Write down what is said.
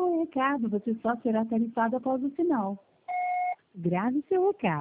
o recado. Você só será tarifado após o sinal. Grave seu recado.